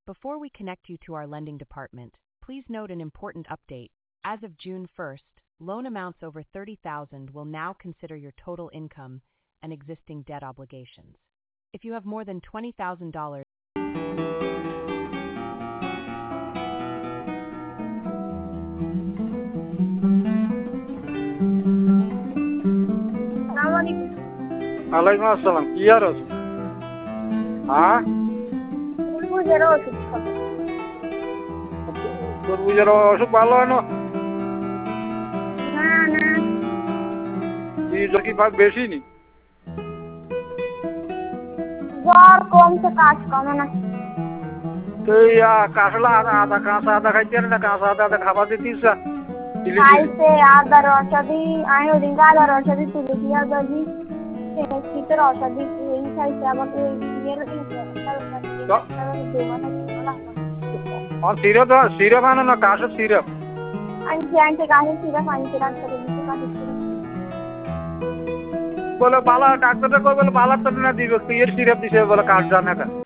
Before we connect you to our lending department, please note an important update. As of June 1st, loan amounts over $30,000 will now consider your total income and existing debt obligations. If you have more than $20,000, ওয়ালাইকুম আসসালাম, কি আর আছে? হ্যাঁ, তরমুজের অসুখ ভালো হয় না? কি বেশি নি? জ্বর কমছে, কাজ কমে না। তো কাঁচলা আদা কাঁচা আদা খাইতে না, কাঁচা আদা খাবার দিতিস? খাইছে আদার ঔষধি, আমি ওদিনকে আদার ঔষধি তুলেছি, আদাদি শীতের ঔষধি এই খাইছে, আমাকে সিরাপ আনো না, কাশের সিরাপ আনছে আনছে, কাশের সিরাপ আনছে, ডাক্তারের দিকে কাশের সিরাপ বলে বালা ডাক্তারটা কই বলে বালা তো না দিবে, তুই এর সিরাপ দিছে বলে কাশ জানে না।